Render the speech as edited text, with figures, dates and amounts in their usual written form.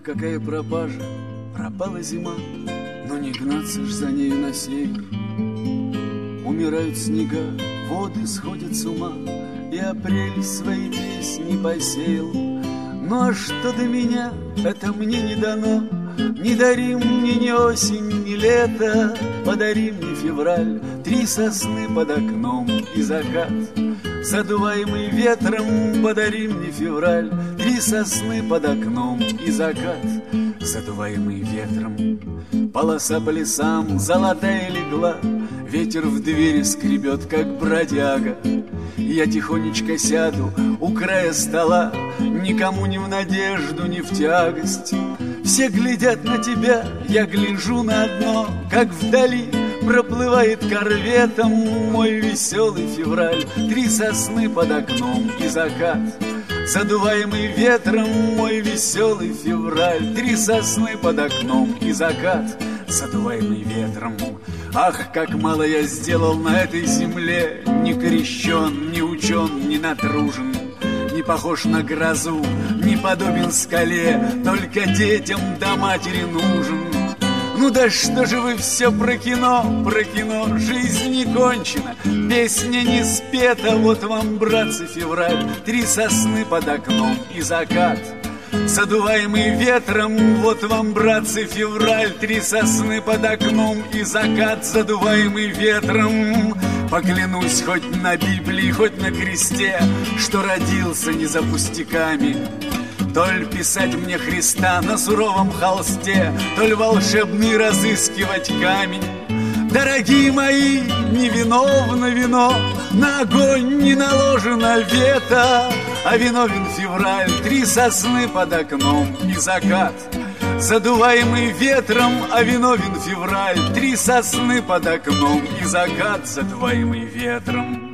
какая пропажа, пропала зима, но не гнаться ж за нею на север. Умирают снега, воды сходят с ума, и апрель свои песни посеял. Ну а что до меня, это мне не дано. Не дари мне ни осень, ни лето, подари мне февраль, 3 сосны под окном и закат. Задуваемый ветром, подари мне февраль, 3 сосны под окном и закат. Задуваемый ветром, полоса по лесам золотая легла, ветер в двери скребет, как бродяга. Я тихонечко сяду у края стола, никому не в надежду, не в тягость. Все глядят на тебя, я гляжу на одно, как вдали проплывает корветом мой веселый февраль. 3 сосны под окном и закат. Задуваемый ветром мой веселый февраль. 3 сосны под окном и закат. Задуваемый ветром. Ах, как мало я сделал на этой земле, не крещен, не учен, не натружен, не похож на грозу, не подобен скале, только детям до матери нужен. Ну да что же вы все про кино, жизнь не кончена, песня не спета, вот вам, братцы, февраль, 3 сосны под окном и закат. Задуваемый ветром, вот вам, братцы, февраль, 3 сосны под окном и закат. Задуваемый ветром, поклянусь хоть на Библии, хоть на кресте, что родился не за пустяками. Толь писать мне Христа на суровом холсте, толь волшебный разыскивать камень. Дорогие мои, невиновно вино, на огонь не наложено вето, а виновен февраль, 3 сосны под окном и закат. Задуваемый ветром, а виновен февраль, 3 сосны под окном и закат. Задуваемый ветром.